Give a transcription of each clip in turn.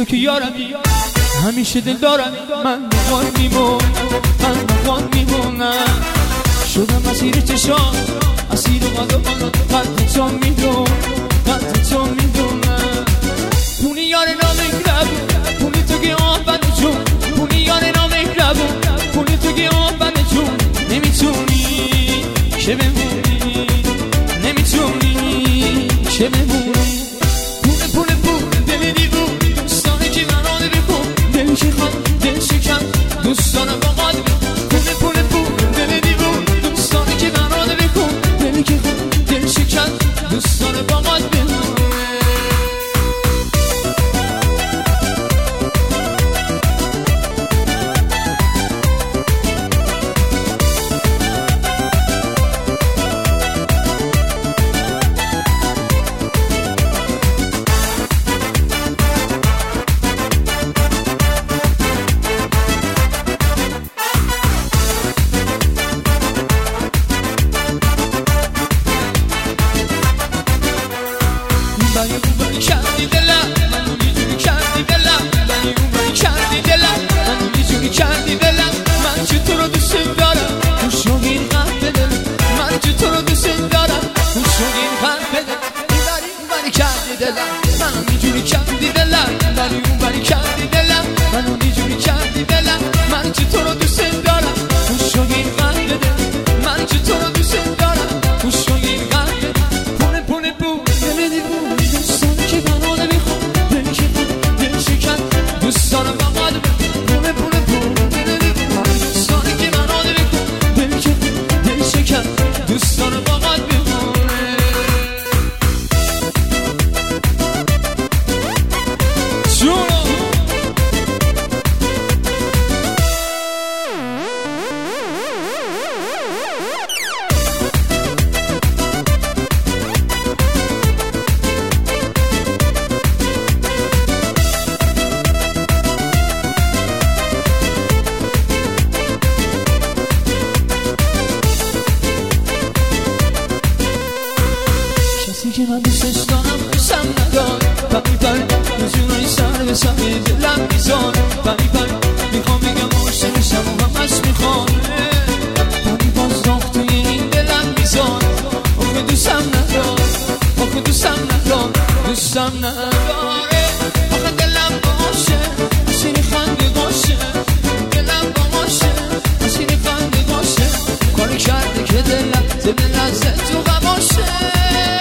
تو که یارمی همیشه دل دارم من بخوان میمونم شدم اسیر چشام اسیر قدم قد تو میدونم پونی یار نامهربون پونی تو که آبنه جون پونی یار نامهربون پونی تو که آبنه جون نمیتونی که بمونی نمیتونی که بمونی پونه دل دیوون دوستانه که من آده بکن دل که خواهد دل شکن دوستانه با قد پونه دل دیوون دوستانه که من آده بکن دل که خواهد دل شکن دوستانه با قد که من دوستش دارم دوستم ندار بمیپر نجونای سر به سر دلم میزان بمیپر میخوام بگم عاشقشم و همش میخوام ولی باز داغ توی این دلم میزان آخه دوستم ندار نداره آخه دلم باشه اسیر خنده باشه دلم باشه اسیر خنده باشه کاری کرده که دلم لذت تو غماشه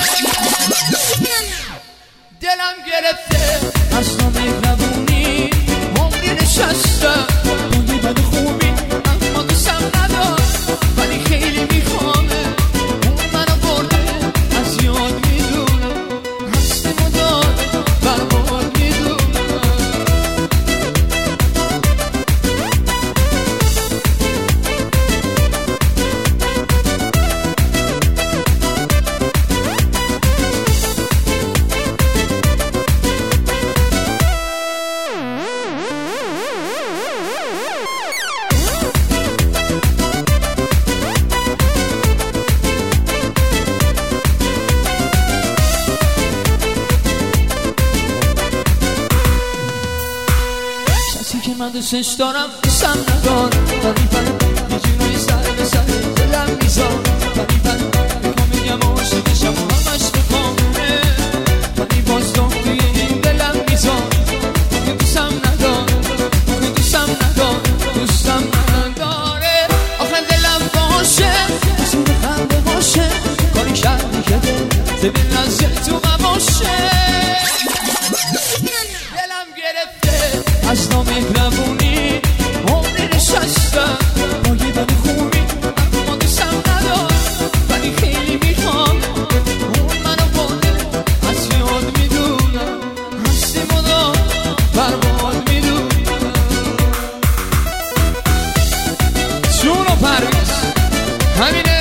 دلم گرفته از نامهربونی عمری نشستم بودی بد خوبی اما دوستم ندار ولی خیلی میخوامه اون منو برده از یاد میدونم هستی مدار برباد میدونم که من دوستش دارم دوستم ندار ولی پر یه جونای سر به سر دلم میزان ولی پر میخوام بگم عاشقشم و همش میخوامه ولی باز داغ توی این دلم میزان آخه دوستم نداره آخه دلم باشه اسیر خنده باشه کاری کردی که دل لذت تو غماشه دلم گرفته از نامهربونی عمری نشستم با یه بد خوبی اما دوستم ندار ولی خیلی میخوام اون منو برده از یاد میدونم هستی مدار برباد میدونم جون و پرویز همینه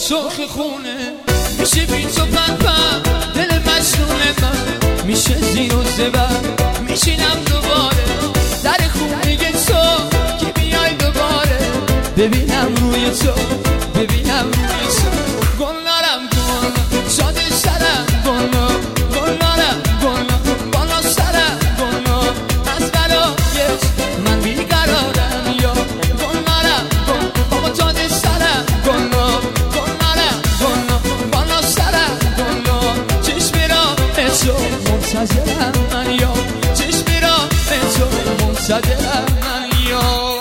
سرخ خونه میشه بی تو پنپم دل مجنون من میشه زیر و زبر میشینم دوباره در خونه تو که بیای دوباره ببینم روی تو ببینم روی تو گلنارم گل شاد سرم گلنارم گل بالا سرم گل از برای من بیقرارم یا گلنارم گل بابا جاد سرم گلنارم گل بالا سرم گل چشمی را تو منتظرم من یا چشمی را تو منتظرم من یا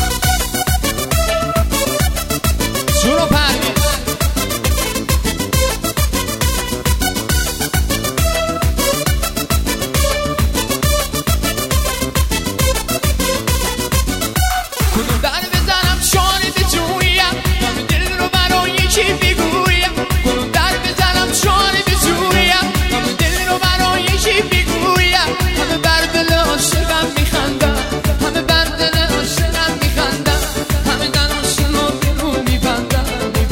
شروع پرویز کدوم در بزنم شانه جویم من دل رو برای کی بگویم کدوم در بزنم شانه جویم من دل رو برای کی بگویم همه بر دل عاشقم میخندم همه بر دل عاشقم میخندم همه دلاشون رو برو میبندم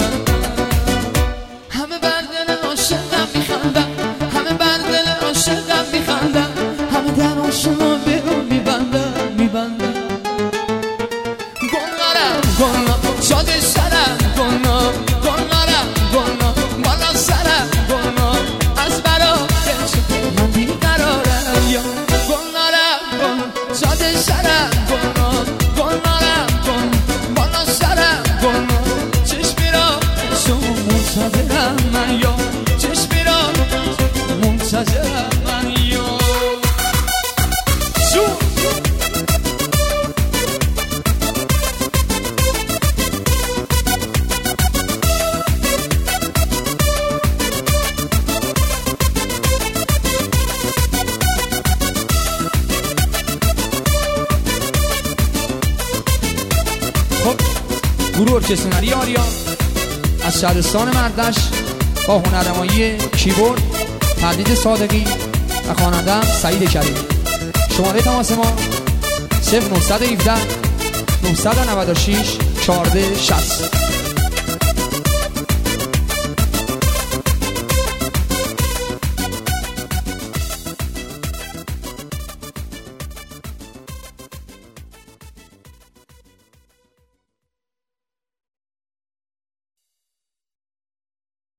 همه بر دل عاشقم میخندم همه بر دل عاشقم میخندم همه دلاشون رو برو میبندم گلنارم شاد سرم گلنارم بالا سرم از برای من بیقرارم یا گلنارم شاد سرم گلنارم بالا سرم چشمی را تو منتظرم من یا چشمی را منتظرم من یا گروه ارکستراری آریا از شهرستان مردش با هنرنمایی کیبورد تردید صادقی و خواننده سعید کریم. شماره تماس ما 0917 996 1460.